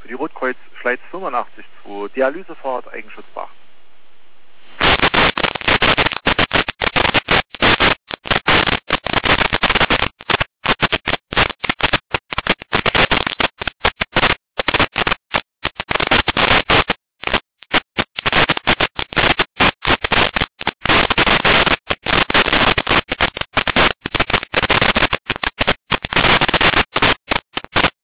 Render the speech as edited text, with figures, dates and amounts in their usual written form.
für die Rotkreuz Schleiz 85 2, Dialysefahrt, Eigenschutzbach.